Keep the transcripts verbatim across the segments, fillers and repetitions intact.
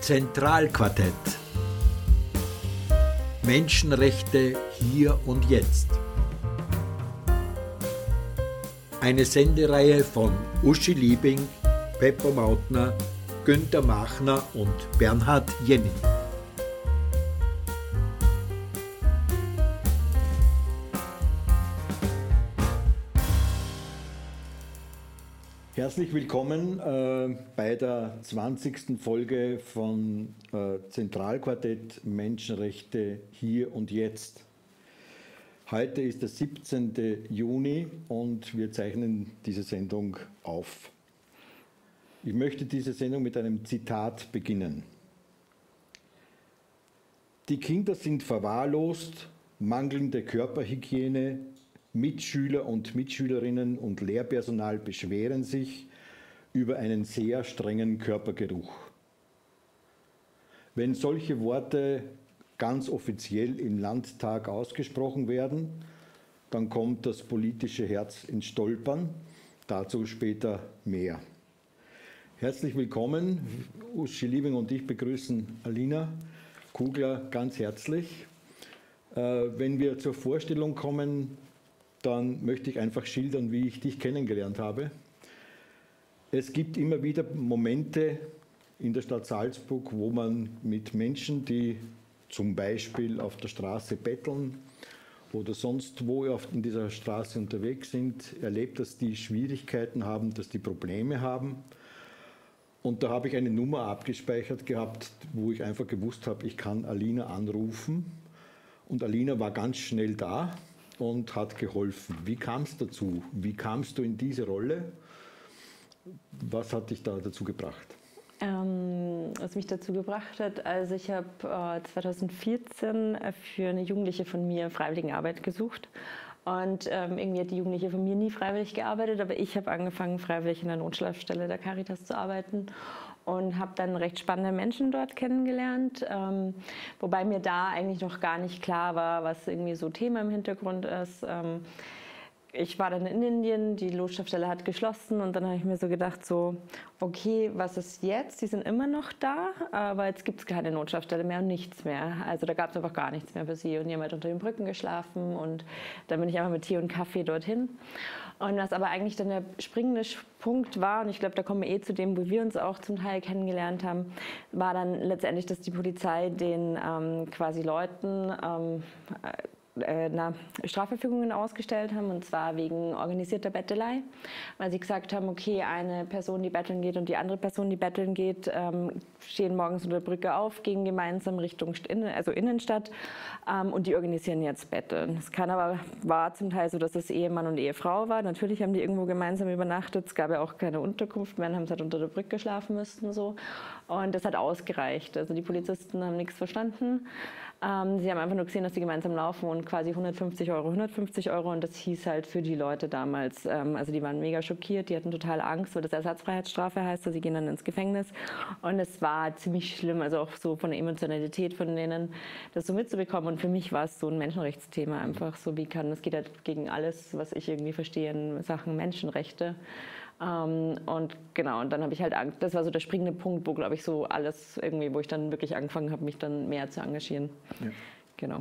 Zentralquartett. Menschenrechte hier und jetzt. Eine Sendereihe von Uschi Liebing, Peppo Mautner, Günther Machner und Bernhard Jenny. Herzlich willkommen äh, bei der zwanzigsten Folge von äh, Zentralquartett Menschenrechte hier und jetzt. Heute ist der siebzehnte Juni und wir zeichnen diese Sendung auf. Ich möchte diese Sendung mit einem Zitat beginnen. Die Kinder sind verwahrlost, mangelnde Körperhygiene, Mitschüler und Mitschülerinnen und Lehrpersonal beschweren sich über einen sehr strengen Körpergeruch. Wenn solche Worte ganz offiziell im Landtag ausgesprochen werden, dann kommt das politische Herz ins Stolpern. Dazu später mehr. Herzlich willkommen. Uschi Liebing und ich begrüßen Alina Kugler ganz herzlich. Wenn wir zur Vorstellung kommen, dann möchte ich einfach schildern, wie ich dich kennengelernt habe. Es gibt immer wieder Momente in der Stadt Salzburg, wo man mit Menschen, die zum Beispiel auf der Straße betteln oder sonst wo in dieser Straße unterwegs sind, erlebt, dass die Schwierigkeiten haben, dass die Probleme haben. Und da habe ich eine Nummer abgespeichert gehabt, wo ich einfach gewusst habe, ich kann Alina anrufen. Und Alina war ganz schnell da und hat geholfen. Wie kam es dazu? Wie kamst du in diese Rolle? Was hat dich da dazu gebracht? Ähm, was mich dazu gebracht hat, also ich habe äh, zweitausendvierzehn für eine Jugendliche von mir Freiwilligenarbeit gesucht. Und ähm, irgendwie hat die Jugendliche von mir nie freiwillig gearbeitet, aber ich habe angefangen, freiwillig in der Notschlafstelle der Caritas zu arbeiten und habe dann recht spannende Menschen dort kennengelernt, ähm, wobei mir da eigentlich noch gar nicht klar war, was irgendwie so Thema im Hintergrund ist. Ähm, ich war dann in Indien, die Notschlafstelle hat geschlossen und dann habe ich mir so gedacht, so, okay, was ist jetzt? Die sind immer noch da, aber jetzt gibt es keine Notschlafstelle mehr und nichts mehr. Also da gab es einfach gar nichts mehr für sie und jemand unter den Brücken geschlafen und dann bin ich einfach mit Tee und Kaffee dorthin. Und was aber eigentlich dann der springende Punkt war, und ich glaube, da kommen wir eh zu dem, wo wir uns auch zum Teil kennengelernt haben, war dann letztendlich, dass die Polizei den ähm, quasi Leuten ähm, äh, na, Strafverfügungen ausgestellt haben, und zwar wegen organisierter Bettelei, weil sie gesagt haben, okay, eine Person, die betteln geht und die andere Person, die betteln geht, ähm, stehen morgens unter der Brücke auf, gehen gemeinsam Richtung Innen, also Innenstadt ähm, und die organisieren jetzt Betteln. Es kann aber, war zum Teil so, dass es Ehemann und Ehefrau war. Natürlich haben die irgendwo gemeinsam übernachtet, es gab ja auch keine Unterkunft mehr, haben halt unter der Brücke schlafen müssen. So. Und das hat ausgereicht. Also die Polizisten haben nichts verstanden. Ähm, sie haben einfach nur gesehen, dass sie gemeinsam laufen und quasi hundertfünfzig Euro, hundertfünfzig Euro, und das hieß halt für die Leute damals, ähm, also die waren mega schockiert, die hatten total Angst, weil das Ersatzfreiheitsstrafe heißt, also sie gehen dann ins Gefängnis, und es war ziemlich schlimm, also auch so von der Emotionalität von denen, das so mitzubekommen, und für mich war es so ein Menschenrechtsthema einfach, so wie kann, es geht halt gegen alles, was ich irgendwie verstehe in Sachen Menschenrechte. Um, und genau, und dann habe ich halt Angst, das war so der springende Punkt, wo, glaube ich, so alles irgendwie, wo ich dann wirklich angefangen habe, mich dann mehr zu engagieren. Ja. Genau.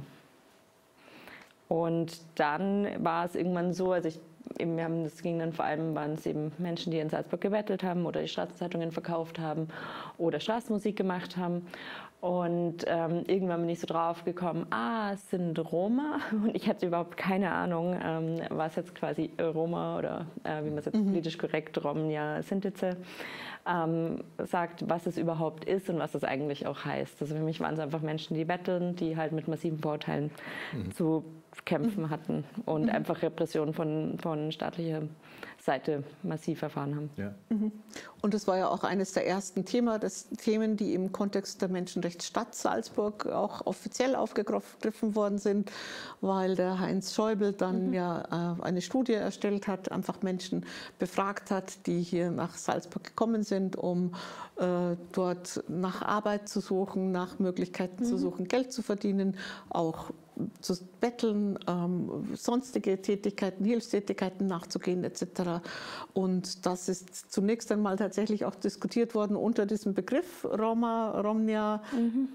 Und dann war es irgendwann so, also ich, eben, wir haben, das ging dann vor allem, waren es eben Menschen, die in Salzburg gebettelt haben oder die Straßenzeitungen verkauft haben oder Straßenmusik gemacht haben. Und ähm, irgendwann bin ich so drauf gekommen, ah, es sind Roma. Und ich hatte überhaupt keine Ahnung, ähm, was jetzt quasi Roma oder äh, wie man es jetzt mhm. politisch korrekt, Romnia Sintize, ähm, sagt, was es überhaupt ist und was das eigentlich auch heißt. Also für mich waren es einfach Menschen, die betteln, die halt mit massiven Vorurteilen mhm. zu kämpfen hatten und mhm. einfach Repression von, von staatlicher Seite massiv erfahren haben. Ja. Mhm. Und das war ja auch eines der ersten Thema, das Themen, die im Kontext der Menschenrechtsstadt Salzburg auch offiziell aufgegriffen worden sind, weil der Heinz Schäuble dann mhm. ja äh, eine Studie erstellt hat, einfach Menschen befragt hat, die hier nach Salzburg gekommen sind, um äh, dort nach Arbeit zu suchen, nach Möglichkeiten mhm. zu suchen, Geld zu verdienen, auch zu betteln, ähm, sonstige Tätigkeiten, Hilfstätigkeiten nachzugehen et cetera. Und das ist zunächst einmal tatsächlich auch diskutiert worden unter diesem Begriff Roma, Romnia. Mhm.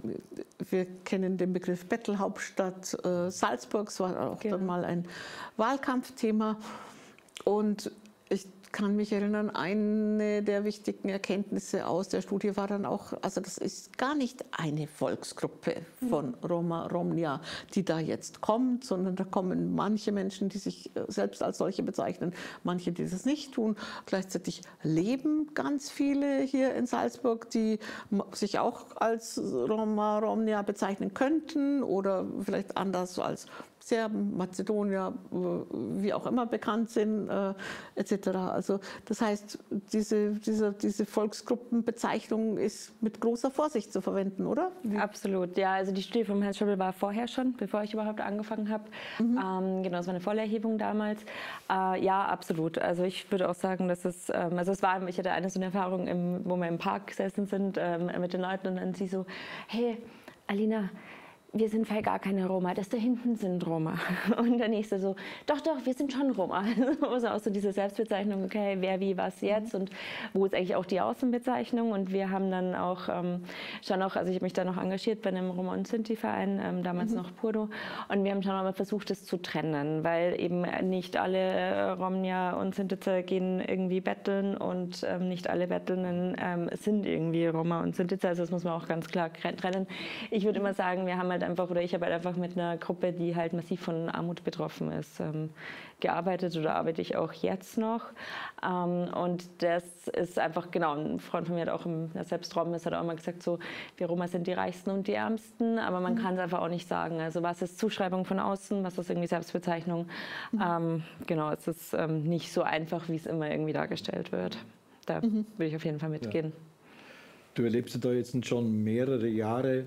Wir kennen den Begriff Bettelhauptstadt äh, Salzburg, es war auch genau. dann mal ein Wahlkampfthema. Und ich kann mich erinnern, eine der wichtigen Erkenntnisse aus der Studie war dann auch, also das ist gar nicht eine Volksgruppe von Roma, Romnia, die da jetzt kommt, sondern da kommen manche Menschen, die sich selbst als solche bezeichnen, manche, die das nicht tun. Gleichzeitig leben ganz viele hier in Salzburg, die sich auch als Roma, Romnia bezeichnen könnten oder vielleicht anders als Serben, Mazedonier, wie auch immer bekannt sind, äh, et cetera. Also das heißt, diese, diese, diese Volksgruppenbezeichnung ist mit großer Vorsicht zu verwenden, oder? Wie? Absolut, ja. Also die Studie von Herrn Schöbel war vorher schon, bevor ich überhaupt angefangen habe. Mhm. Ähm, genau, es war eine Vollerhebung damals. Äh, ja, absolut. Also ich würde auch sagen, dass es, ähm, also es war, ich hatte eine so eine Erfahrung, im, wo wir im Park gesessen sind ähm, mit den Leuten und dann sie so, hey, Alina, wir sind vielleicht gar keine Roma, das da hinten sind Roma. Und der nächste so, doch, doch, wir sind schon Roma. Also auch so diese Selbstbezeichnung, okay, wer, wie, was jetzt und wo ist eigentlich auch die Außenbezeichnung. Und wir haben dann auch ähm, schon noch, also ich habe mich da noch engagiert bei einem Roma- und Sinti-Verein, ähm, damals mhm. noch Purdo. Und wir haben schon mal versucht, das zu trennen, weil eben nicht alle Romnia und Sintizer gehen irgendwie betteln und ähm, nicht alle Bettelnden ähm, sind irgendwie Roma und Sintizer. Also das muss man auch ganz klar trennen. Ich würde immer sagen, wir haben halt einfach, oder ich habe halt einfach mit einer Gruppe, die halt massiv von Armut betroffen ist, ähm, gearbeitet oder arbeite ich auch jetzt noch. Ähm, und das ist einfach, genau, ein Freund von mir hat auch, im, der selbst Rom ist, hat auch immer gesagt, so, wir Roma sind die Reichsten und die Ärmsten, aber man mhm. kann es einfach auch nicht sagen. Also was ist Zuschreibung von außen, was ist irgendwie Selbstbezeichnung? Mhm. Ähm, genau, es ist ähm, nicht so einfach, wie es immer irgendwie dargestellt wird. Da mhm. würde ich auf jeden Fall mitgehen. Ja. Du erlebst ja da jetzt schon mehrere Jahre,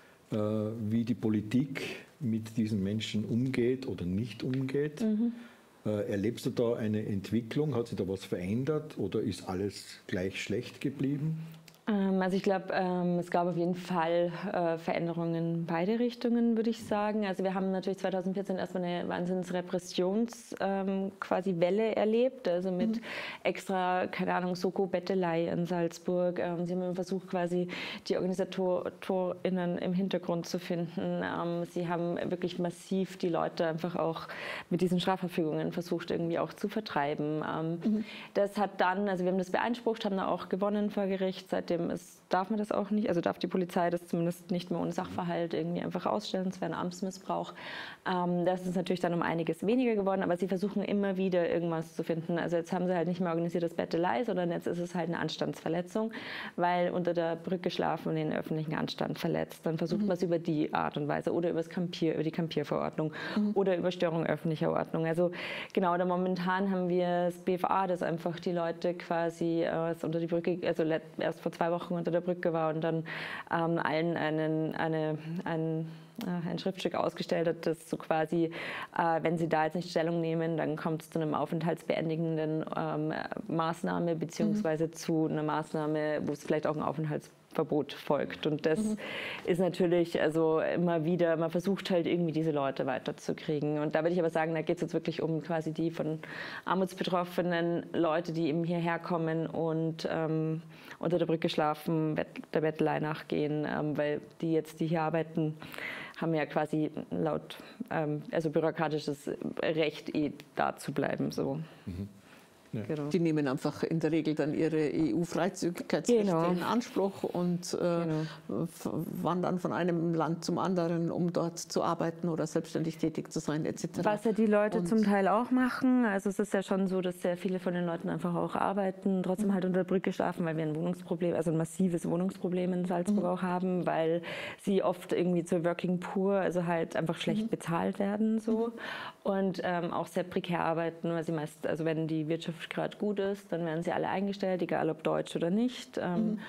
wie die Politik mit diesen Menschen umgeht oder nicht umgeht. Mhm. Erlebst du da eine Entwicklung? Hat sich da was verändert oder ist alles gleich schlecht geblieben? Also ich glaube, es gab auf jeden Fall Veränderungen in beide Richtungen, würde ich sagen. Also wir haben natürlich zweitausendvierzehn erstmal eine Wahnsinns-Repressions quasi Welle erlebt, also mit mhm. extra, keine Ahnung, Soko-Bettelei in Salzburg. Sie haben versucht, quasi die OrganisatorInnen im Hintergrund zu finden. Sie haben wirklich massiv die Leute einfach auch mit diesen Strafverfügungen versucht, irgendwie auch zu vertreiben. Mhm. Das hat dann, also wir haben das beansprucht, haben da auch gewonnen vor Gericht. Seitdem ist, darf man das auch nicht, also darf die Polizei das zumindest nicht mehr ohne Sachverhalt irgendwie einfach ausstellen, es wäre ein Amtsmissbrauch. Ähm, das ist natürlich dann um einiges weniger geworden, aber sie versuchen immer wieder irgendwas zu finden. Also jetzt haben sie halt nicht mehr organisiertes Bettelei, sondern jetzt ist es halt eine Anstandsverletzung, weil unter der Brücke schlafen und den öffentlichen Anstand verletzt. Dann versucht mhm. man es über die Art und Weise oder über, das Kampier, über die Kampierverordnung mhm. oder über Störung öffentlicher Ordnung. Also genau, da momentan haben wir das B F A, das einfach die Leute quasi äh, unter die Brücke, also erst vor zwei Wochen unter der Brücke war und dann ähm, allen einen, eine, ein, äh, ein Schriftstück ausgestellt hat, das so quasi, äh, wenn sie da jetzt nicht Stellung nehmen, dann kommt es zu einem aufenthaltsbeendigenden ähm, Maßnahme beziehungsweise mhm. zu einer Maßnahme, wo es vielleicht auch ein Aufenthaltsverbot folgt. Und das mhm. ist natürlich also immer wieder, man versucht halt irgendwie diese Leute weiterzukriegen. Und da würde ich aber sagen, da geht es jetzt wirklich um quasi die von armutsbetroffenen Leute, die eben hierher kommen und ähm, unter der Brücke schlafen, der Bettelei nachgehen, ähm, weil die jetzt, die hier arbeiten, haben ja quasi laut, ähm, also bürokratisches Recht, eh da zu bleiben. So. Mhm. Ja. Genau. Die nehmen einfach in der Regel dann ihre E U-Freizügigkeitsrechte genau. in Anspruch und äh, genau. wandern von einem Land zum anderen, um dort zu arbeiten oder selbstständig tätig zu sein et cetera. Was ja die Leute und zum Teil auch machen. Also es ist ja schon so, dass sehr viele von den Leuten einfach auch arbeiten, trotzdem mhm. halt unter der Brücke schlafen, weil wir ein Wohnungsproblem, also ein massives Wohnungsproblem in Salzburg mhm. auch haben, weil sie oft irgendwie zur Working Poor, also halt einfach schlecht mhm. bezahlt werden so mhm. und ähm, auch sehr prekär arbeiten, weil sie meist, also wenn die Wirtschaft gerade gut ist, dann werden sie alle eingestellt, egal ob deutsch oder nicht. Ähm, mhm.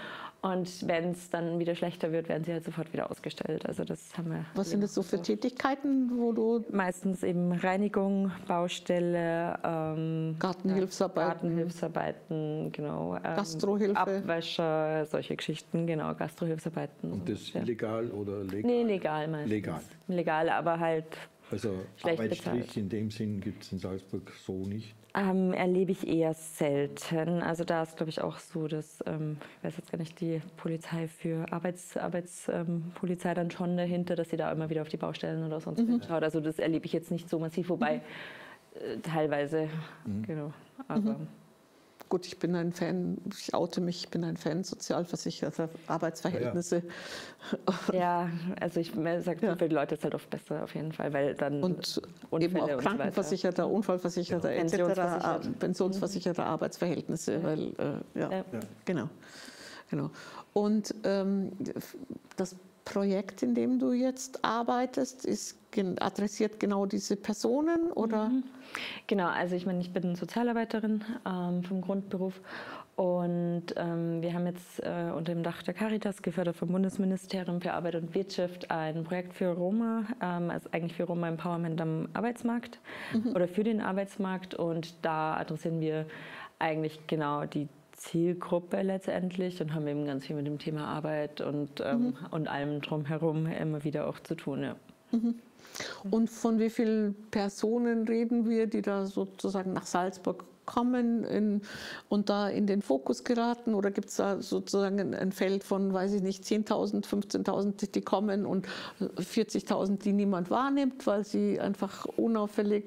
Und wenn es dann wieder schlechter wird, werden sie halt sofort wieder ausgestellt. Also das haben wir. Was sind das so für Tätigkeiten, wo du meistens eben Reinigung, Baustelle, ähm, Gartenhilfsarbeiten, Gartenhilfsarbeiten, genau, ähm, Gastrohilfe, Abwäscher, solche Geschichten, genau, Gastrohilfsarbeiten. Und das ja. illegal oder legal? Nee, legal meistens. Legal. Legal, aber halt. Also schlecht Arbeitsstrich bezahlt. in dem Sinn gibt es in Salzburg so nicht? Ähm, erlebe ich eher selten. Also da ist, glaube ich, auch so, dass, ähm, ich weiß jetzt gar nicht, die Polizei für Arbeits, Arbeitspolizei ähm, dann schon dahinter, dass sie da immer wieder auf die Baustellen oder sonst mhm. schaut. Also das erlebe ich jetzt nicht so massiv, wobei äh, teilweise, mhm. genau. Aber mhm. Gut, ich bin ein Fan, ich oute mich, ich bin ein Fan sozialversicherter Arbeitsverhältnisse. Ja, ja also ich sage, ja. für die Leute ist es halt oft besser auf jeden Fall, weil dann und eben auch Krankenversicherter, so Unfallversicherter, ja. et cetera, pensionsversicherte mhm. Arbeitsverhältnisse, ja. weil, äh, ja, ja, genau. genau. Und ähm, das Projekt, in dem du jetzt arbeitest, ist, adressiert genau diese Personen, oder? Mhm. Genau, also ich meine, ich bin Sozialarbeiterin ähm, vom Grundberuf und ähm, wir haben jetzt äh, unter dem Dach der Caritas, gefördert vom Bundesministerium für Arbeit und Wirtschaft, ein Projekt für Roma, ähm, also eigentlich für Roma Empowerment am Arbeitsmarkt mhm. oder für den Arbeitsmarkt, und da adressieren wir eigentlich genau die Zielgruppe letztendlich und haben eben ganz viel mit dem Thema Arbeit und, ähm, mhm. und allem drumherum immer wieder auch zu tun. Ja. Mhm. Und von wie vielen Personen reden wir, die da sozusagen nach Salzburg kommen in, und da in den Fokus geraten? Oder gibt es da sozusagen ein Feld von, weiß ich nicht, zehntausend, fünfzehntausend, die kommen, und vierzigtausend, die niemand wahrnimmt, weil sie einfach unauffällig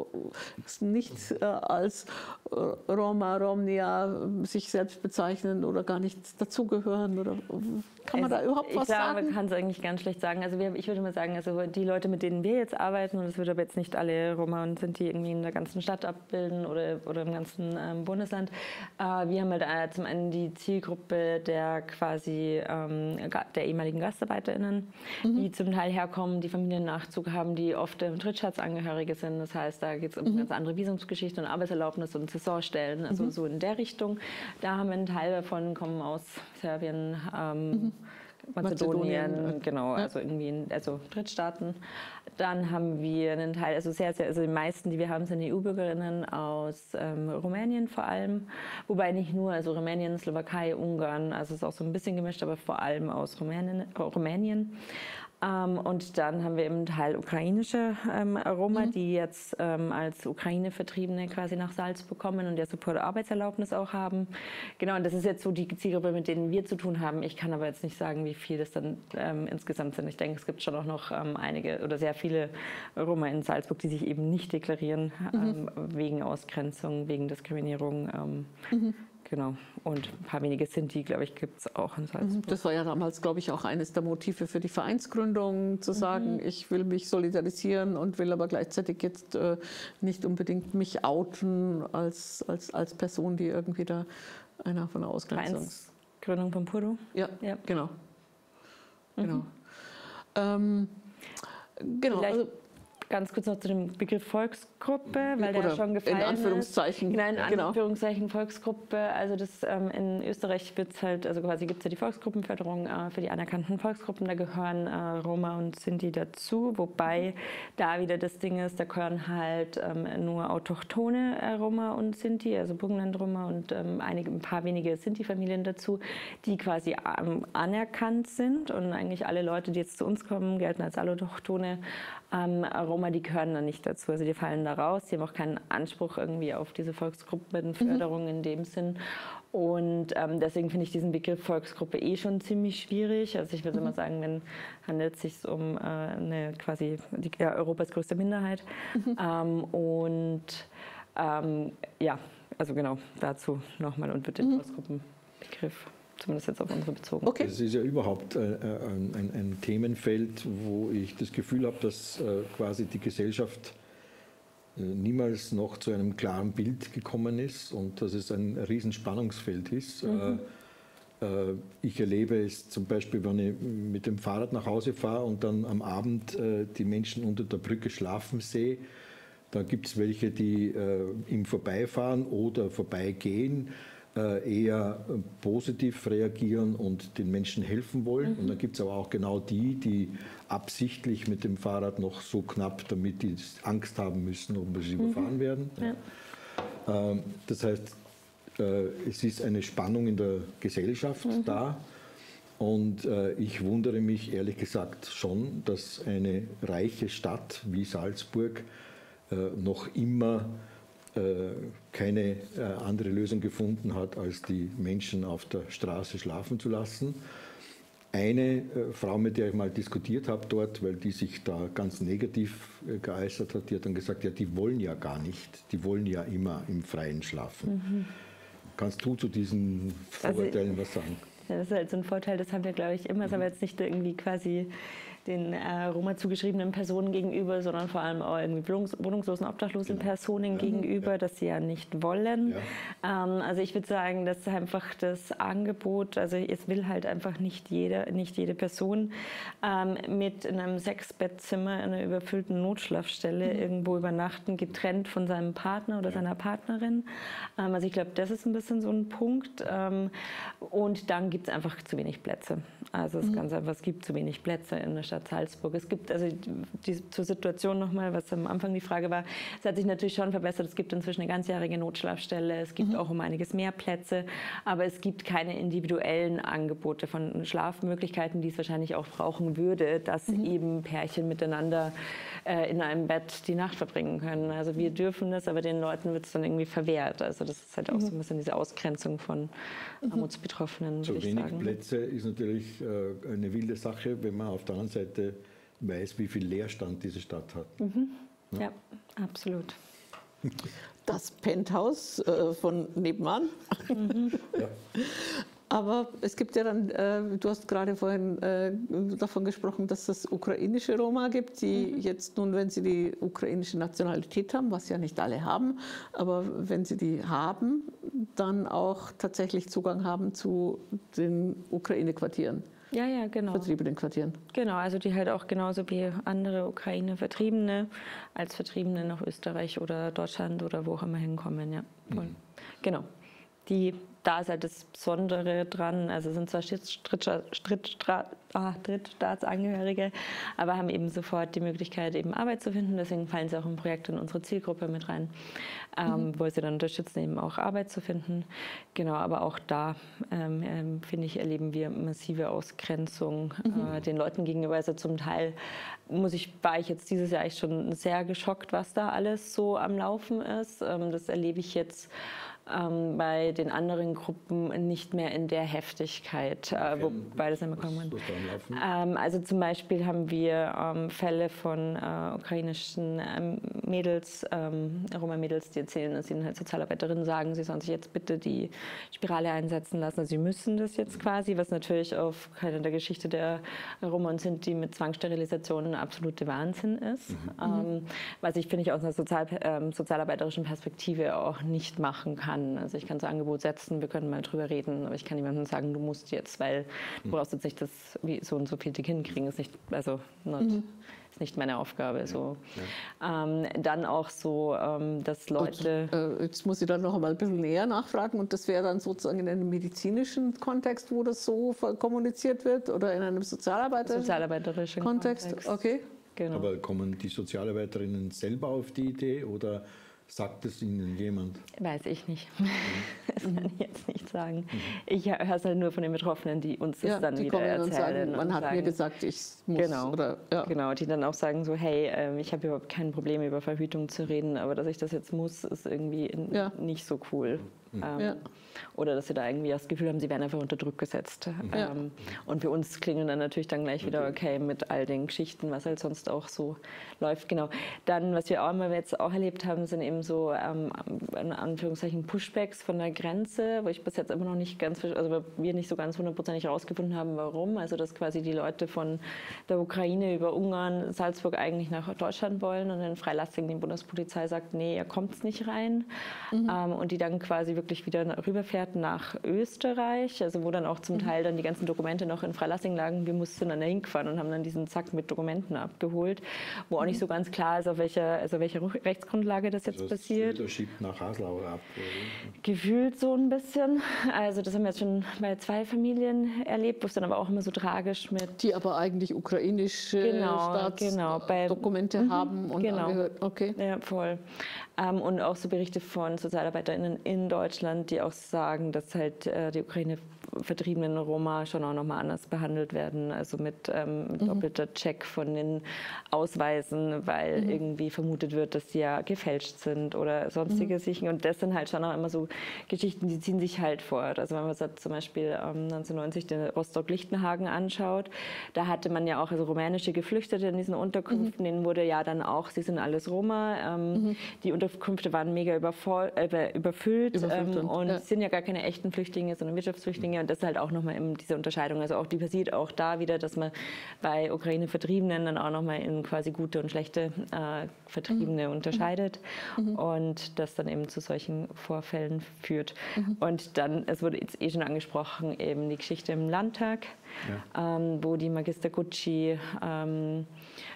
nicht äh, als äh, Roma, Romnia sich selbst bezeichnen oder gar nicht dazugehören? Oder kann man es, da überhaupt was glaube, sagen? Man kann es eigentlich ganz schlecht sagen. Also wir, ich würde mal sagen, also die Leute, mit denen wir jetzt arbeiten, und das würde aber jetzt nicht alle Roma und Sinti irgendwie in der ganzen Stadt abbilden oder, oder im ganzen ähm, Bundesland. Äh, wir haben halt äh, zum einen die Zielgruppe der quasi ähm, der ehemaligen GastarbeiterInnen, mhm. die zum Teil herkommen, die Familiennachzug haben, die oft ähm, Drittstaatsangehörige sind. Das heißt, da geht es um mhm. ganz andere Visumsgeschichten und Arbeitserlaubnis und Saisonstellen, also mhm. so in der Richtung. Da haben wir einen Teil davon, kommen aus Serbien, ähm, mhm. Mazedonien, Mazedonien, genau, ja. also irgendwie in, also Drittstaaten. Dann haben wir einen Teil, also sehr, sehr, also die meisten, die wir haben, sind E U-Bürgerinnen aus ähm, Rumänien vor allem, wobei nicht nur, also Rumänien, Slowakei, Ungarn, also es ist auch so ein bisschen gemischt, aber vor allem aus Rumänien. Rumänien. Ähm, und dann haben wir eben einen Teil ukrainische ähm, Roma, mhm. die jetzt ähm, als Ukraine-Vertriebene quasi nach Salzburg kommen und der Support-Arbeitserlaubnis auch haben. Genau, und das ist jetzt so die Zielgruppe, mit denen wir zu tun haben. Ich kann aber jetzt nicht sagen, wie viel das dann ähm, insgesamt sind. Ich denke, es gibt schon auch noch ähm, einige oder sehr viele Roma in Salzburg, die sich eben nicht deklarieren, mhm. ähm, wegen Ausgrenzung, wegen Diskriminierung. Ähm, mhm. Genau, und ein paar wenige Sinti, glaube ich, gibt es auch in Salzburg. Das war ja damals, glaube ich, auch eines der Motive für die Vereinsgründung, zu sagen, mhm. ich will mich solidarisieren und will aber gleichzeitig jetzt äh, nicht unbedingt mich outen als, als, als Person, die irgendwie da einer von der Ausgrenzung... Vereinsgründung von Puro? Ja, ja. genau. Mhm. Genau. Ähm, genau. Also, ganz kurz noch zu dem Begriff Volksgruppe, weil der schon gefallen in Anführungszeichen. ist. Nein, in genau. Anführungszeichen Volksgruppe. Also das ähm, in Österreich wird es halt, also quasi gibt es ja die Volksgruppenförderung äh, für die anerkannten Volksgruppen. Da gehören äh, Roma und Sinti dazu, wobei da wieder das Ding ist, da gehören halt ähm, nur autochthone äh, Roma und Sinti, also Burgenland-Roma und ähm, einige, ein paar wenige Sinti-Familien dazu, die quasi ähm, anerkannt sind, und eigentlich alle Leute, die jetzt zu uns kommen, gelten als autochthone ähm, Roma, die gehören da nicht dazu, also die fallen da raus, die haben auch keinen Anspruch irgendwie auf diese Volksgruppenförderung mhm. in dem Sinn, und ähm, deswegen finde ich diesen Begriff Volksgruppe eh schon ziemlich schwierig. Also ich würde mhm. immer sagen, wenn handelt es sich um äh, eine quasi die, ja, Europas größte Minderheit mhm. ähm, und ähm, ja, also genau dazu nochmal und wird den mhm. Volksgruppenbegriff zumindest jetzt auf unsere bezogen. Okay. Das ist ja überhaupt äh, ein, ein, ein Themenfeld, wo ich das Gefühl habe, dass äh, quasi die Gesellschaft äh, niemals noch zu einem klaren Bild gekommen ist und dass es ein Riesenspannungsfeld ist. Mhm. Äh, äh, ich erlebe es zum Beispiel, wenn ich mit dem Fahrrad nach Hause fahre und dann am Abend äh, die Menschen unter der Brücke schlafen sehe. Da gibt es welche, die äh, im Vorbeifahren oder vorbeigehen eher positiv reagieren und den Menschen helfen wollen. Mhm. Und dann gibt es aber auch genau die, die absichtlich mit dem Fahrrad noch so knapp, damit die Angst haben müssen, ob sie mhm. überfahren werden. Ja. Ähm, das heißt, äh, es ist eine Spannung in der Gesellschaft mhm. da. Und äh, ich wundere mich ehrlich gesagt schon, dass eine reiche Stadt wie Salzburg äh, noch immer keine äh, andere Lösung gefunden hat, als die Menschen auf der Straße schlafen zu lassen. Eine äh, Frau, mit der ich mal diskutiert habe dort, weil die sich da ganz negativ äh, geäußert hat, die hat dann gesagt, ja, die wollen ja gar nicht, die wollen ja immer im Freien schlafen. Mhm. Kannst du zu diesen Vorurteilen also, was sagen? Ja, das ist halt so ein Vorteil, das haben wir, glaube ich, immer, das haben wir jetzt nicht irgendwie quasi den äh, Roma zugeschriebenen Personen gegenüber, sondern vor allem auch irgendwie wohnungs wohnungslosen, obdachlosen genau. Personen ja. gegenüber, ja. dass sie ja nicht wollen. Ja. Ähm, also ich würde sagen, dass einfach das Angebot, also es will halt einfach nicht jede, nicht jede Person ähm, mit in einem Sechsbettzimmer in einer überfüllten Notschlafstelle mhm. irgendwo übernachten, getrennt von seinem Partner oder ja. seiner Partnerin. Ähm, also ich glaube, das ist ein bisschen so ein Punkt. Ähm, und dann gibt es einfach zu wenig Plätze. Also es, mhm. ganz einfach, es gibt zu wenig Plätze in der Stadt Salzburg. Es gibt, also die, zur Situation nochmal, was am Anfang die Frage war, es hat sich natürlich schon verbessert. Es gibt inzwischen eine ganzjährige Notschlafstelle, es gibt mhm. auch um einiges mehr Plätze, aber es gibt keine individuellen Angebote von Schlafmöglichkeiten, die es wahrscheinlich auch brauchen würde, dass mhm. eben Pärchen miteinander äh, in einem Bett die Nacht verbringen können. Also wir dürfen das, aber den Leuten wird es dann irgendwie verwehrt. Also das ist halt auch mhm. so ein bisschen diese Ausgrenzung von mhm. Armutsbetroffenen, würde ich ich sagen. sagen. Plätze ist natürlich äh, eine wilde Sache, wenn man auf der anderen Seite weiß, wie viel Leerstand diese Stadt hat. Mhm. Ja. ja, absolut. Das Penthouse äh, von nebenan. Mhm. Ja. Aber es gibt ja dann, äh, du hast gerade vorhin äh, davon gesprochen, dass es ukrainische Roma gibt, die mhm. jetzt nun, wenn sie die ukrainische Nationalität haben, was ja nicht alle haben, aber wenn sie die haben, dann auch tatsächlich Zugang haben zu den Ukraine-Quartieren. Ja, ja, genau. Vertriebenen Quartieren. Genau, also die halt auch genauso wie andere Ukraine-Vertriebene als Vertriebene nach Österreich oder Deutschland oder wo auch immer hinkommen, ja. Mhm. Genau. Die, da ist halt das Besondere dran, also sind zwar Drittstaatsangehörige, aber haben eben sofort die Möglichkeit, eben Arbeit zu finden. Deswegen fallen sie auch im Projekt in unsere Zielgruppe mit rein, ähm, mhm. wo sie dann unterstützen, eben auch Arbeit zu finden. Genau, aber auch da, ähm, ähm, finde ich, erleben wir massive Ausgrenzung mhm. äh, den Leuten gegenüber. Also zum Teil muss ich, war ich jetzt dieses Jahr echt schon sehr geschockt, was da alles so am Laufen ist. Ähm, das erlebe ich jetzt Ähm, bei den anderen Gruppen nicht mehr in der Heftigkeit, äh, wobei das immer kommen kann. Ähm, also zum Beispiel haben wir ähm, Fälle von äh, ukrainischen ähm, Mädels, ähm, Roma-Mädels, die erzählen, dass ihnen halt Sozialarbeiterinnen sagen, sie sollen sich jetzt bitte die Spirale einsetzen lassen. Also sie müssen das jetzt quasi, was natürlich auf keiner der Geschichte der Roma und Sinti mit Zwangssterilisationen absolute Wahnsinn ist. Mhm. Ähm, was ich, finde ich, aus einer Sozial ähm, sozialarbeiterischen Perspektive auch nicht machen kann. Also ich kann das Angebot setzen, wir können mal drüber reden, aber ich kann niemandem sagen, du musst jetzt, weil du brauchst jetzt nicht das, wie so und so viel dick hinkriegen, ist nicht, also not, mhm. ist nicht meine Aufgabe. So. Ja. Ähm, dann auch so, ähm, dass Leute... Und, äh, jetzt muss ich dann noch einmal ein bisschen näher nachfragen und das wäre dann sozusagen in einem medizinischen Kontext, wo das so kommuniziert wird oder in einem sozialarbeiterischen, sozialarbeiterischen Kontext? Kontext. Okay. Genau. Aber kommen die Sozialarbeiterinnen selber auf die Idee oder sagt es Ihnen jemand? Weiß ich nicht. Das kann ich jetzt nicht sagen. Mhm. Ich höre es halt nur von den Betroffenen, die uns das ja, dann wieder erzählen. Und sagen, man und hat sagen, mir gesagt, ich muss. Genau, oder, ja. genau, die dann auch sagen so, hey, äh, ich habe überhaupt kein Problem, über Verhütung zu reden, aber dass ich das jetzt muss, ist irgendwie in, ja. nicht so cool. Mhm. Ähm, ja. Oder dass sie da irgendwie das Gefühl haben, sie werden einfach unter Druck gesetzt. Ja. Ähm, und für uns klingen dann natürlich dann gleich wieder okay mit all den Geschichten, was halt sonst auch so läuft. Genau. Dann, was wir auch immer jetzt auch erlebt haben, sind eben so ähm, in Anführungszeichen Pushbacks von der Grenze, wo ich bis jetzt immer noch nicht ganz, also wir nicht so ganz hundertprozentig herausgefunden haben, warum. Also dass quasi die Leute von der Ukraine über Ungarn, Salzburg eigentlich nach Deutschland wollen und dann Freilassing die Bundespolizei sagt, nee, ihr kommt nicht rein. Mhm. Ähm, und die dann quasi wirklich wirklich wieder rüberfährt nach Österreich, also wo dann auch zum Teil dann die ganzen Dokumente noch in Freilassing lagen. Wir mussten dann da hinfahren und haben dann diesen Sack mit Dokumenten abgeholt, wo auch nicht so ganz klar ist, auf welcher, also welche Rechtsgrundlage das jetzt also passiert. Das schiebt nach Haslau ab. Gefühlt so ein bisschen. Also das haben wir jetzt schon bei zwei Familien erlebt, wo es dann aber auch immer so tragisch mit... Die aber eigentlich ukrainische genau, Staatsdokumente genau. haben und genau. angehört. Okay. Ja, voll. Ähm, und auch so Berichte von SozialarbeiterInnen in Deutschland, die auch sagen, dass halt äh, die Ukraine vertriebenen Roma schon auch nochmal anders behandelt werden, also mit ähm, mhm. doppelter Check von den Ausweisen, weil mhm. irgendwie vermutet wird, dass sie ja gefälscht sind oder sonstige mhm. Sachen. Und das sind halt schon auch immer so Geschichten, die ziehen sich halt fort. Also wenn man sich zum Beispiel ähm, neunzehnhundertneunzig den Rostock-Lichtenhagen anschaut, da hatte man ja auch also rumänische Geflüchtete in diesen Unterkünften, mhm. denen wurde ja dann auch, sie sind alles Roma, ähm, mhm. die Unterkünfte waren mega übervoll, äh, überfüllt, überfüllt ähm, und ja. sind ja gar keine echten Flüchtlinge, sondern Wirtschaftsflüchtlinge. Und das ist halt auch nochmal diese Unterscheidung. Also auch die passiert auch da wieder, dass man bei Ukraine-Vertriebenen dann auch nochmal in quasi gute und schlechte äh, Vertriebene mhm. unterscheidet mhm. und das dann eben zu solchen Vorfällen führt. Mhm. Und dann, es wurde jetzt eh schon angesprochen, eben die Geschichte im Landtag, ja. ähm, wo die Magister Gucci ähm,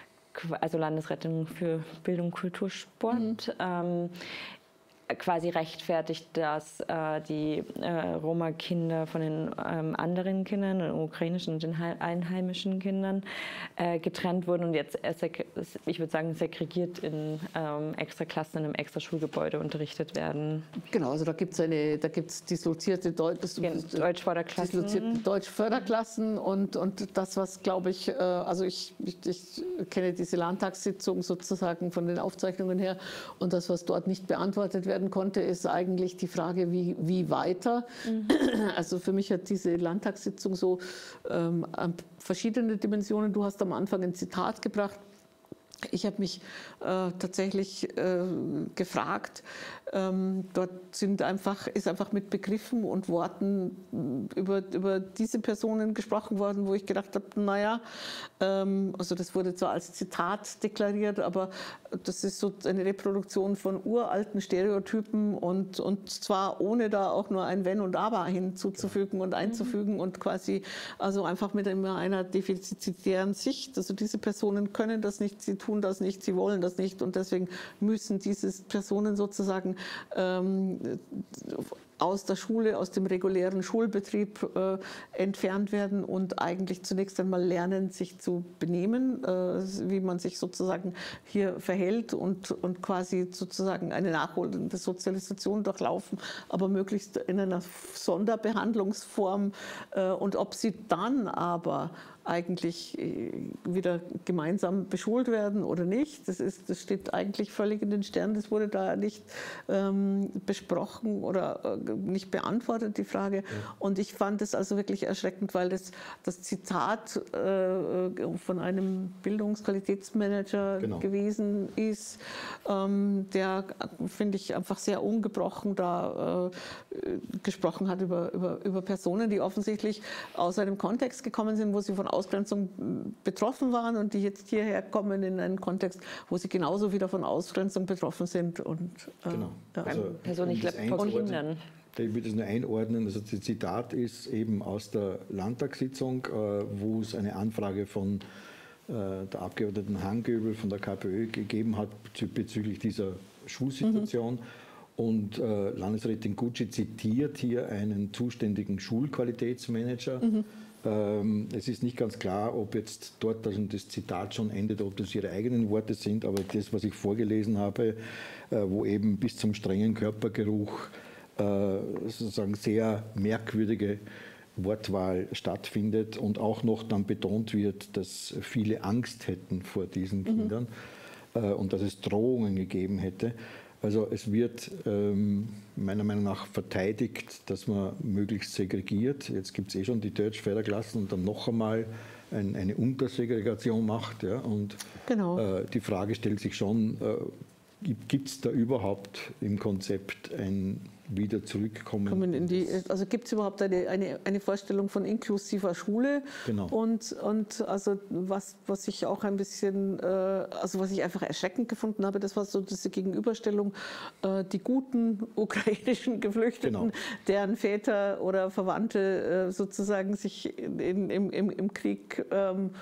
also Landesrettung für Bildung, Kultur, Sport, mhm. ähm, quasi rechtfertigt, dass äh, die äh, Roma-Kinder von den ähm, anderen Kindern, den ukrainischen und den einheimischen Kindern, äh, getrennt wurden und jetzt, äh, ich würde sagen, segregiert in ähm, extra Klassen in einem extra Schulgebäude unterrichtet werden. Genau, also da gibt es eine, da gibt es dislozierte Deu Deutschförderklassen. Dislozierte Deutschförderklassen und, und das, was, glaube ich, äh, also ich, ich, ich kenne diese Landtagssitzung sozusagen von den Aufzeichnungen her und das, was dort nicht beantwortet wird, konnte, ist eigentlich die Frage, wie, wie weiter. Mhm. Also für mich hat diese Landtagssitzung so ähm, verschiedene Dimensionen. Du hast am Anfang ein Zitat gebracht. Ich habe mich äh, tatsächlich äh, gefragt, ähm, dort sind einfach, ist einfach mit Begriffen und Worten über, über diese Personen gesprochen worden, wo ich gedacht habe, naja, ähm, also das wurde zwar als Zitat deklariert, aber das ist so eine Reproduktion von uralten Stereotypen und, und zwar ohne da auch nur ein Wenn und Aber hinzuzufügen und einzufügen mhm. und quasi also einfach mit einer defizitären Sicht. Also diese Personen können das nicht, sie tun das nicht, sie wollen das nicht und deswegen müssen diese Personen sozusagen ähm, aus der Schule, aus dem regulären Schulbetrieb äh, entfernt werden und eigentlich zunächst einmal lernen, sich zu benehmen, äh, wie man sich sozusagen hier verhält und, und quasi sozusagen eine nachholende Sozialisation durchlaufen, aber möglichst in einer Sonderbehandlungsform. Äh, und ob sie dann aber eigentlich wieder gemeinsam beschult werden oder nicht. Das, ist, das steht eigentlich völlig in den Sternen. Das wurde da nicht ähm, besprochen oder äh, nicht beantwortet, die Frage. Ja. Und ich fand es also wirklich erschreckend, weil das, das Zitat äh, von einem Bildungsqualitätsmanager genau. gewesen ist, ähm, der, finde ich, einfach sehr ungebrochen da äh, gesprochen hat über, über, über Personen, die offensichtlich aus einem Kontext gekommen sind, wo sie von Ausgrenzung betroffen waren und die jetzt hierher kommen in einen Kontext, wo sie genauso wieder von Ausgrenzung betroffen sind. Und, äh, genau. Ja. Also, persönlich vor Kindern. Ich würde es nur einordnen. Also das Zitat ist eben aus der Landtagssitzung, wo es eine Anfrage von der Abgeordneten Hangöbel von der KPÖ gegeben hat bezüglich dieser Schulsituation. Mhm. Und äh, Landesrätin Gucci zitiert hier einen zuständigen Schulqualitätsmanager. Mhm. Ähm, es ist nicht ganz klar, ob jetzt dort also das Zitat schon endet, ob das ihre eigenen Worte sind, aber das, was ich vorgelesen habe, äh, wo eben bis zum strengen Körpergeruch äh, sozusagen sehr merkwürdige Wortwahl stattfindet und auch noch dann betont wird, dass viele Angst hätten vor diesen Kindern mhm. äh, und dass es Drohungen gegeben hätte. Also es wird ähm, meiner Meinung nach verteidigt, dass man möglichst segregiert. Jetzt gibt es eh schon die Deutschförderklassen und dann noch einmal ein, eine Untersegregation macht. Ja, und genau. äh, die Frage stellt sich schon, äh, gibt es da überhaupt im Konzept ein wieder zurückkommen? Kommen in die, also gibt es überhaupt eine, eine, eine Vorstellung von inklusiver Schule? Genau. Und, und also was, was ich auch ein bisschen, äh, also was ich einfach erschreckend gefunden habe, das war so diese Gegenüberstellung, äh, die guten ukrainischen Geflüchteten, genau. deren Väter oder Verwandte äh, sozusagen sich in, im, im, im Krieg ähm,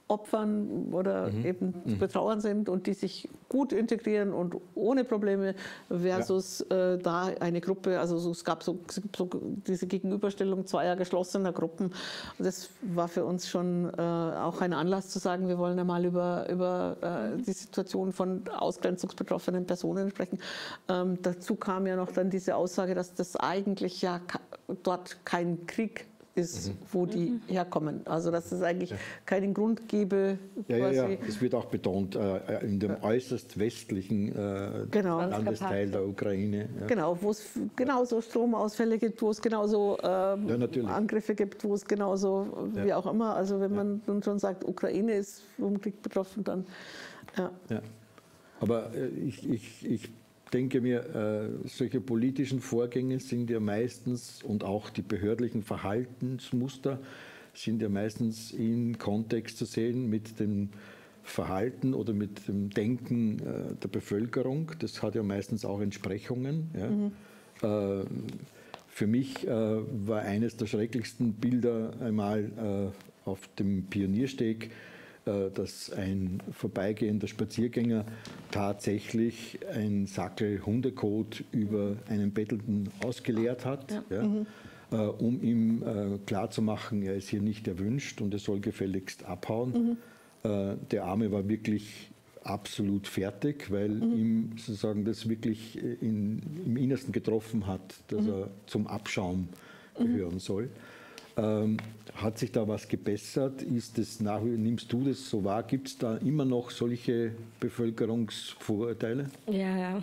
opfern oder mhm. eben zu betrauern sind und die sich gut integrieren und ohne Probleme versus ja. äh, da eine Gruppe, also so, es gab so, so diese Gegenüberstellung zweier geschlossener Gruppen. Und das war für uns schon äh, auch ein Anlass zu sagen, wir wollen einmal über, über äh, die Situation von ausgrenzungsbetroffenen Personen sprechen. Ähm, dazu kam ja noch dann diese Aussage, dass das eigentlich ja dort kein Krieg ist, mhm. wo die mhm. herkommen. Also dass es eigentlich ja. keinen Grund gäbe. Ja, ja, ja, es wird auch betont, äh, in dem äußerst westlichen äh, genau. Landesteil der Ukraine. Ja. Genau, wo es genauso Stromausfälle gibt, wo es genauso ähm, ja, Angriffe gibt, wo es genauso, ja. wie auch immer. Also wenn man nun schon sagt, Ukraine ist vom Krieg betroffen, dann ja. ja. Aber äh, ich, ich, ich Ich denke mir, äh, solche politischen Vorgänge sind ja meistens und auch die behördlichen Verhaltensmuster sind ja meistens in Kontext zu sehen mit dem Verhalten oder mit dem Denken äh, der Bevölkerung. Das hat ja meistens auch Entsprechungen. Ja. Mhm. Äh, für mich äh, war eines der schrecklichsten Bilder einmal äh, auf dem Pioniersteg, dass ein vorbeigehender Spaziergänger tatsächlich ein Sackel Hundekot über einen Bettelnden ausgeleert hat, ja. Ja, mhm. äh, um ihm äh, klarzumachen, er ist hier nicht erwünscht und er soll gefälligst abhauen. Mhm. Äh, der Arme war wirklich absolut fertig, weil mhm. ihm sozusagen das wirklich in, im Innersten getroffen hat, dass mhm. er zum Abschaum gehören mhm. soll. Ähm, hat sich da was gebessert? Ist das nach, nimmst du das so wahr? Gibt es da immer noch solche Bevölkerungsvorurteile? Ja, ja.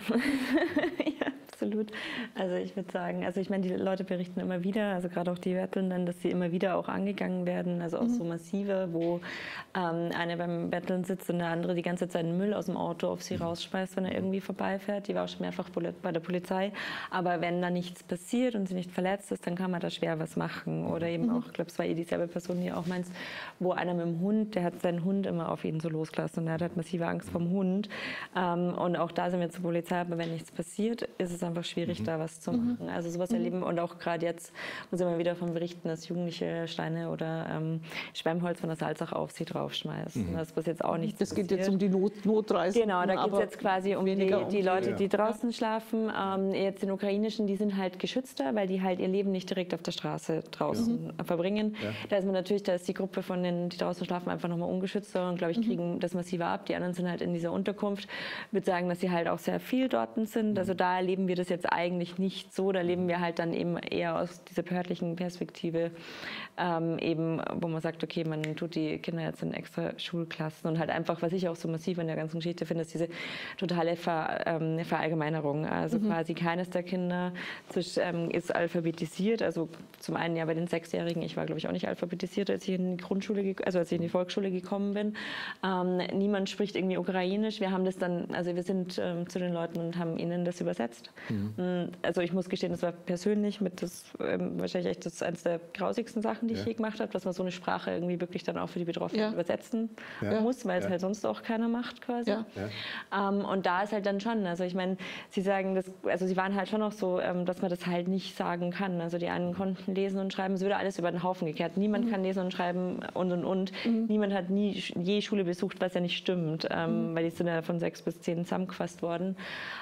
ja, absolut. Also ich würde sagen, also ich meine, die Leute berichten immer wieder, also gerade auch die Bettelnden, dass sie immer wieder auch angegangen werden, also auch mhm. so massive, wo ähm, eine beim Betteln sitzt und der andere die ganze Zeit seinen Müll aus dem Auto auf sie rausschmeißt, wenn er irgendwie vorbeifährt. Die war auch schon mehrfach bei der Polizei. Aber wenn da nichts passiert und sie nicht verletzt ist, dann kann man da schwer was machen. Oder eben mhm. auch, ich glaube, es war eh dieselbe Person, die auch meinst, wo einer mit dem Hund, der hat seinen Hund immer auf ihn so losgelassen und er hat halt massive Angst vom Hund. Ähm, und auch da sind wir zur Polizei, aber wenn nichts passiert, ist es einfach schwierig, mhm. da was zu machen. Mhm. Also sowas mhm. erleben und auch gerade jetzt muss ich immer wieder davon berichten, dass Jugendliche Steine oder ähm, Schwemmholz von der Salzach auf sie draufschmeißen. Mhm. Das was jetzt auch nicht Das passiert. geht jetzt um die Not Notreisen. Genau, da geht es jetzt quasi um die, um die Leute, ja. die draußen schlafen. Ähm, jetzt den ukrainischen, die sind halt geschützter, weil die halt ihr Leben nicht direkt auf der Straße draußen ja. verbringen. Ja. Da ist man natürlich, da ist die Gruppe von denen, die draußen schlafen, einfach nochmal ungeschützter und glaube ich, kriegen mhm. das massiver ab. Die anderen sind halt in dieser Unterkunft. Ich würde sagen, dass sie halt auch sehr viel dort sind. Also da erleben wir das jetzt eigentlich nicht so. Da leben wir halt dann eben eher aus dieser behördlichen Perspektive, ähm, eben, wo man sagt, okay, man tut die Kinder jetzt in extra Schulklassen und halt einfach, was ich auch so massiv in der ganzen Geschichte finde, ist diese totale Ver, ähm, Verallgemeinerung. Also mhm. quasi keines der Kinder ähm, ist alphabetisiert. Also zum einen ja bei den Sechsjährigen, ich war glaube ich auch nicht alphabetisiert, als ich in die Grundschule, also als ich in die Volksschule gekommen bin. Ähm, niemand spricht irgendwie Ukrainisch. Wir haben das dann, also wir sind ähm, zu den Leuten und haben ihnen das übersetzt. Mhm. Also ich muss gestehen, das war persönlich mit das ähm, wahrscheinlich echt das eines der grausigsten Sachen, die ja. ich je gemacht habe, dass man so eine Sprache irgendwie wirklich dann auch für die Betroffenen ja. übersetzen ja. muss, weil ja. es halt sonst auch keiner macht quasi. Ja. Ja. Ähm, und da ist halt dann schon, also ich meine, sie sagen das, also sie waren halt schon noch so, ähm, dass man das halt nicht sagen kann. Also die einen konnten lesen und schreiben, es würde alles über den Haufen gekehrt. Niemand mhm. kann lesen und schreiben und und und. Mhm. Niemand hat nie je Schule besucht, was ja nicht stimmt, ähm, mhm. weil die sind ja von sechs bis zehn zusammengefasst worden.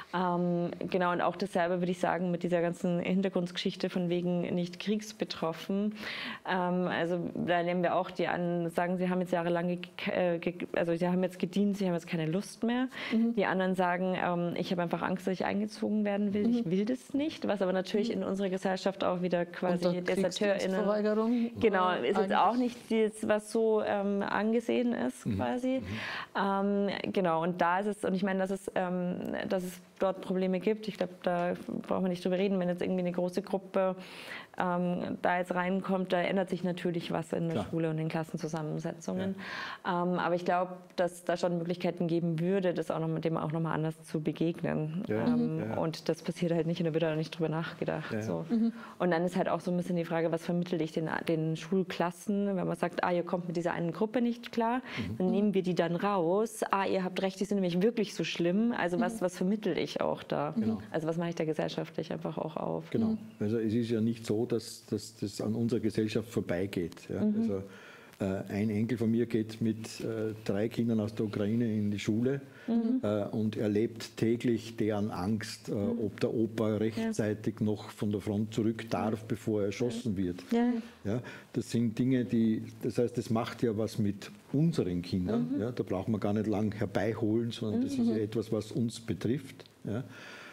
Ähm, genau, und auch dasselbe würde ich sagen mit dieser ganzen Hintergrundgeschichte von wegen nicht kriegsbetroffen. Ähm, also da nehmen wir auch die an, sagen, sie haben jetzt jahrelang, ge ge also sie haben jetzt gedient, sie haben jetzt keine Lust mehr. Mhm. Die anderen sagen, ähm, ich habe einfach Angst, dass ich eingezogen werden will, mhm. ich will das nicht, was aber natürlich mhm. in unserer Gesellschaft auch wieder quasi DeserteurInnen, genau, ist jetzt auch nicht das, was so ähm, angesehen ist mhm. quasi. Mhm. Ähm, genau, und da ist es, und ich meine, dass es, ähm, dass es dort Probleme gibt. Ich glaube, da brauchen wir nicht drüber reden, wenn jetzt irgendwie eine große Gruppe ähm, da jetzt reinkommt, da ändert sich natürlich was in der Klar. Schule und in Klassenzusammensetzungen. Ja. Ähm, aber ich glaube, dass da schon Möglichkeiten geben würde, das auch noch mit dem auch noch mal anders zu begegnen. Ja. Ähm, Ja. Und das passiert halt nicht und da wird auch nicht drüber nachgedacht. Ja. So. Mhm. Und dann ist halt auch so ein bisschen die Frage, was vermittle ich den, den Schulklassen, wenn man sagt, ah, ihr kommt mit dieser einen Gruppe nicht klar, mhm. dann nehmen wir die dann raus. Ah, ihr habt recht, die sind nämlich wirklich so schlimm. Also was, was vermittle ich auch da? Genau. Also was mache ich da gesellschaftlich einfach auch auf? Genau. Also es ist ja nicht so, dass, dass das an unserer Gesellschaft vorbeigeht. Ja? Mhm. Also äh, ein Enkel von mir geht mit äh, drei Kindern aus der Ukraine in die Schule mhm. äh, und erlebt täglich deren Angst, äh, mhm. ob der Opa rechtzeitig ja. noch von der Front zurück darf, bevor er erschossen wird. Ja. Ja? Das sind Dinge, die, das heißt, das macht ja was mit unseren Kindern. Mhm. Ja? Da braucht man gar nicht lang herbeiholen, sondern mhm. das ist ja etwas, was uns betrifft. Ja?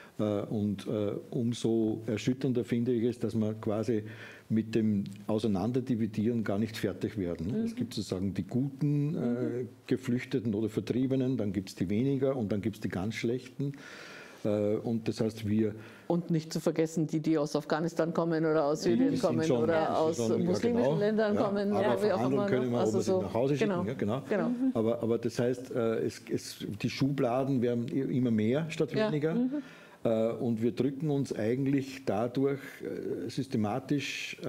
Und äh, umso erschütternder finde ich es, dass man quasi mit dem Auseinanderdividieren gar nicht fertig werden. Mhm. Es gibt sozusagen die guten äh, Geflüchteten oder Vertriebenen, dann gibt es die weniger und dann gibt es die ganz schlechten. Äh, und das heißt, wir... Und nicht zu vergessen, die, die aus Afghanistan kommen oder aus Syrien die kommen schon, oder ja, aus schon, muslimischen ja, genau, Ländern ja, kommen. Aber Ja, wie auch verhandeln immer, können wir, also ob wir so, sie nach Hause schicken. genau, Ja, genau. genau. Aber, aber das heißt, äh, es, es, die Schubladen werden immer mehr statt weniger. Ja. Mhm. Und wir drücken uns eigentlich dadurch systematisch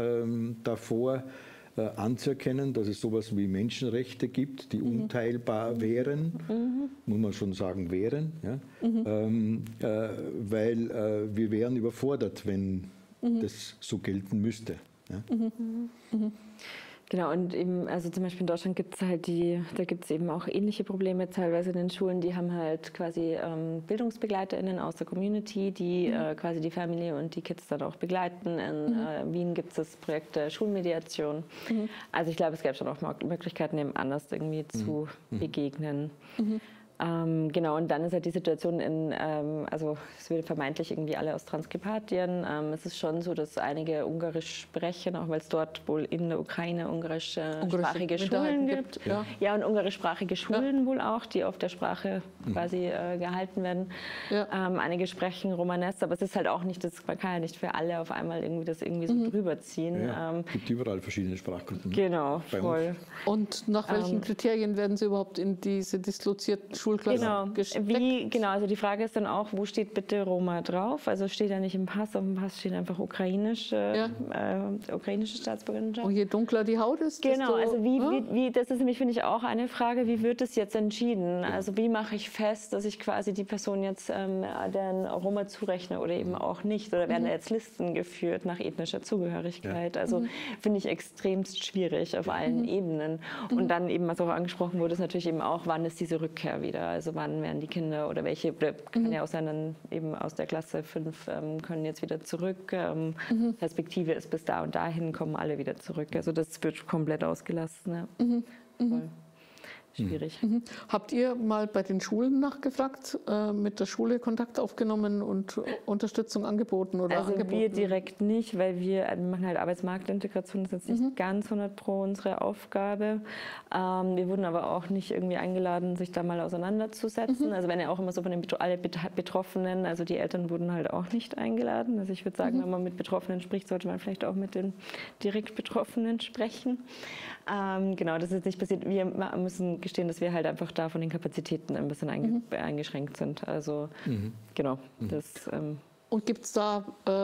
davor, anzuerkennen, dass es sowas wie Menschenrechte gibt, die mhm. unteilbar wären, mhm. muss man schon sagen, wären, ja? mhm. ähm, äh, weil äh, wir wären überfordert, wenn mhm. das so gelten müsste. Ja? Mhm. Mhm. Genau, und eben, also zum Beispiel in Deutschland gibt es halt die, da gibt es eben auch ähnliche Probleme teilweise in den Schulen, die haben halt quasi ähm, BildungsbegleiterInnen aus der Community, die mhm. äh, quasi die Familie und die Kids dann auch begleiten. In mhm. äh, Wien gibt es das Projekt der Schulmediation. Mhm. Also ich glaube, es gäbe schon auch Möglichkeiten, eben anders irgendwie mhm. zu mhm. begegnen. Mhm. Ähm, genau, und dann ist halt die Situation in, ähm, also es wird vermeintlich irgendwie alle aus Transkarpatien. Ähm, es ist schon so, dass einige Ungarisch sprechen, auch weil es dort wohl in der Ukraine ungarischsprachige Ungarische Schulen gibt. gibt. Ja. ja, und ungarischsprachige Schulen ja. wohl auch, die auf der Sprache mhm. quasi äh, gehalten werden. Ja. Ähm, einige sprechen Romanes, aber es ist halt auch nicht, das, man kann ja nicht für alle auf einmal irgendwie das irgendwie so mhm. drüber ziehen. Ja, ähm, es gibt überall verschiedene Sprachgruppen. Genau, voll. Und nach welchen ähm, Kriterien werden Sie überhaupt in diese dislozierten Schulklassen genau. gesteckt? Wie, genau, also die Frage ist dann auch, wo steht bitte Roma drauf? Also steht ja nicht im Pass, auf dem Pass steht einfach ukrainische, ja. äh, ukrainische Staatsbürgerschaft. Und je dunkler die Haut ist, genau, desto, also wie, ja? wie, wie, das ist nämlich, finde ich, auch eine Frage, wie wird das jetzt entschieden? Ja. Also wie mache ich fest, dass ich quasi die Person jetzt ähm, den Roma zurechne oder eben auch nicht? Oder werden mhm. da jetzt Listen geführt nach ethnischer Zugehörigkeit? Ja. Also mhm. finde ich extremst schwierig auf allen mhm. Ebenen. Und mhm. dann eben, was auch angesprochen wurde, ist natürlich eben auch, wann ist diese Rückkehr wieder? Also wann werden die Kinder oder welche, oder kann mhm. ja auch sein, dann eben aus der Klasse fünf ähm, können jetzt wieder zurück. Ähm, mhm. Perspektive ist bis da und dahin kommen alle wieder zurück. Also das wird komplett ausgelassen. Ja. Mhm. Voll. Schwierig. Mhm. Habt ihr mal bei den Schulen nachgefragt, äh, mit der Schule Kontakt aufgenommen und Unterstützung angeboten? Oder also angeboten? Wir direkt nicht, weil wir, wir machen halt Arbeitsmarktintegration, das ist jetzt nicht mhm. ganz hundert pro unsere Aufgabe. Ähm, wir wurden aber auch nicht irgendwie eingeladen, sich da mal auseinanderzusetzen. Mhm. Also wenn ja auch immer so von den alle Betroffenen, also die Eltern wurden halt auch nicht eingeladen. Also ich würde sagen, mhm. wenn man mit Betroffenen spricht, sollte man vielleicht auch mit den direkt Betroffenen sprechen. Ähm, genau, das ist nicht passiert. Wir müssen gestehen, dass wir halt einfach da von den Kapazitäten ein bisschen einge mhm. eingeschränkt sind. Also mhm. genau. Mhm. Das, ähm Und gibt es da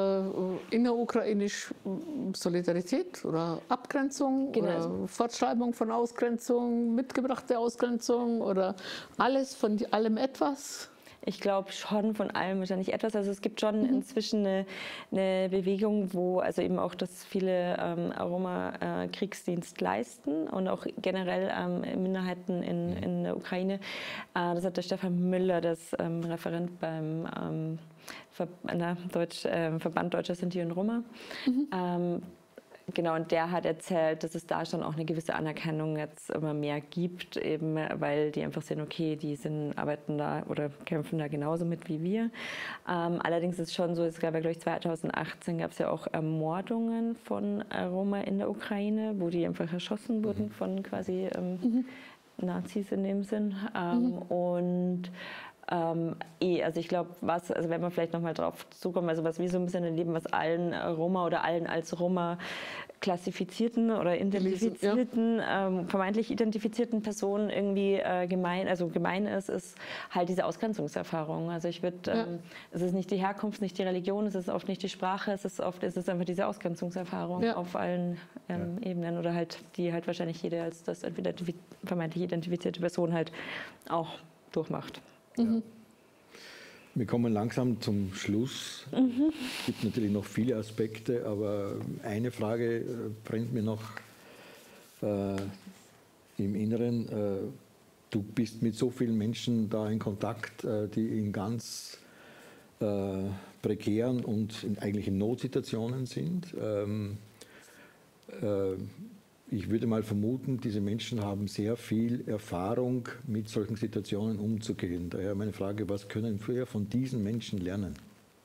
äh, innerukrainisch Solidarität oder Abgrenzung genau. oder Fortschreibung von Ausgrenzung, mitgebrachte Ausgrenzung oder alles von allem etwas? Ich glaube schon von allem wahrscheinlich etwas. Also es gibt schon mhm. inzwischen eine, eine Bewegung, wo also eben auch, dass viele ähm, Roma äh, Kriegsdienst leisten und auch generell ähm, Minderheiten in, in der Ukraine. Äh, das hat der Stefan Müller, das ähm, Referent beim ähm, Ver na, Deutsch, äh, Verband Deutscher Sinti und Roma. Mhm. Ähm, Genau, und der hat erzählt, dass es da schon auch eine gewisse Anerkennung jetzt immer mehr gibt, eben weil die einfach sehen, okay, die sind, arbeiten da oder kämpfen da genauso mit wie wir. Ähm, allerdings ist es schon so, es gab ja, glaube ich, zweitausendachtzehn gab es ja auch Ermordungen von Roma in der Ukraine, wo die einfach erschossen wurden von quasi ähm, mhm. Nazis in dem Sinn. Ähm, mhm. Und Ähm, eh, also ich glaube, was, also wenn wir vielleicht nochmal drauf zukommen, also was wir so ein bisschen erleben, was allen Roma oder allen als Roma klassifizierten oder identifizierten, ja. ähm, vermeintlich identifizierten Personen irgendwie äh, gemein, also gemein ist, ist halt diese Ausgrenzungserfahrung. Also ich würde, ähm, ja. es ist nicht die Herkunft, nicht die Religion, es ist oft nicht die Sprache, es ist oft, es ist einfach diese Ausgrenzungserfahrung ja. auf allen ähm, ja. Ebenen oder halt, die halt wahrscheinlich jede als das identif- vermeintlich identifizierte Person halt auch durchmacht. Mhm. Wir kommen langsam zum Schluss. Mhm. Es gibt natürlich noch viele Aspekte, aber eine Frage äh, brennt mir noch äh, im Inneren. Äh, du bist mit so vielen Menschen da in Kontakt, äh, die in ganz äh, prekären und in, eigentlich in Notsituationen sind. Ähm, äh, Ich würde mal vermuten, diese Menschen haben sehr viel Erfahrung, mit solchen Situationen umzugehen. Daher meine Frage, was können wir von diesen Menschen lernen?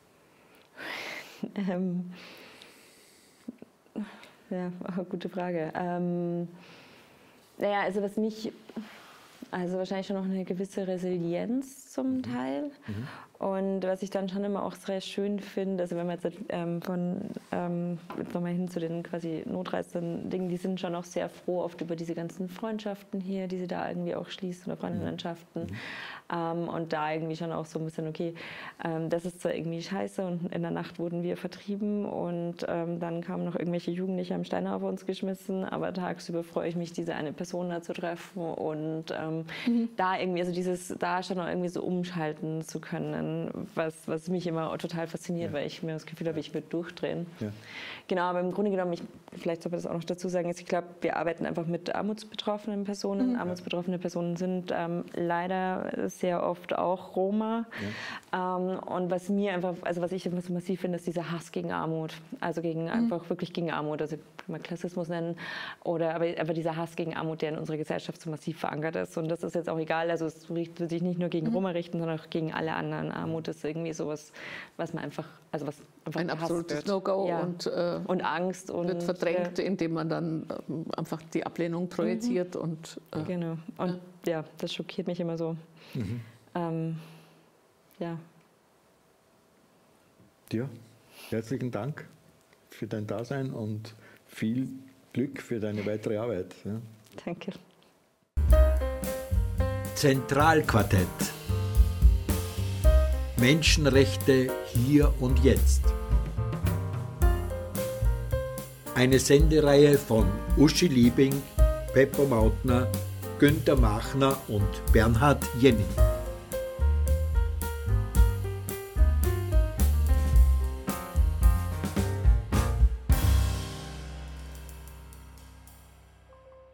Ähm, ja, gute Frage. Ähm, naja, also was mich, also wahrscheinlich schon noch eine gewisse Resilienz zum mhm. Teil. Mhm. Und was ich dann schon immer auch sehr schön finde, also wenn wir jetzt ähm, von ähm, jetzt nochmal hin zu den quasi notreizenden Dingen, die sind schon auch sehr froh oft über diese ganzen Freundschaften hier, die sie da irgendwie auch schließen oder Freundschaften. Mhm. Ähm, und da irgendwie schon auch so ein bisschen, okay, ähm, das ist zwar irgendwie scheiße und in der Nacht wurden wir vertrieben und ähm, dann kamen noch irgendwelche Jugendliche am Stein auf uns geschmissen, aber tagsüber freue ich mich, diese eine Person da zu treffen und ähm, mhm. da irgendwie, also dieses, da schon auch irgendwie so umschalten zu können. Was, was mich immer total fasziniert, ja. weil ich mir das Gefühl habe, ich würde durchdrehen. Ja. Genau, aber im Grunde genommen, ich, vielleicht soll man das auch noch dazu sagen, ist, ich glaube, wir arbeiten einfach mit armutsbetroffenen Personen. Mhm. Armutsbetroffene Personen sind ähm, leider sehr oft auch Roma. Ja. Ähm, und was mir einfach, also was ich immer so massiv finde, ist dieser Hass gegen Armut. Also gegen, mhm. einfach wirklich gegen Armut. Also kann man Klassismus nennen. Oder aber, aber dieser Hass gegen Armut, der in unserer Gesellschaft so massiv verankert ist. Und das ist jetzt auch egal, also es wird sich nicht nur gegen mhm. Roma richten, sondern auch gegen alle anderen. Armut ist irgendwie sowas, was man einfach, also was einfach ein absolutes No-Go ja. und, äh, und Angst und wird verdrängt, äh, indem man dann äh, einfach die Ablehnung projiziert mhm. und äh, genau. Und ja. ja, das schockiert mich immer so. Mhm. Ähm, ja. Ja, herzlichen Dank für dein Dasein und viel Glück für deine weitere Arbeit. Ja. Danke. Zentralquartett. Menschenrechte hier und jetzt. Eine Sendereihe von Uschi Liebing, Pepper Mautner, Günther Machner und Bernhard Jenny.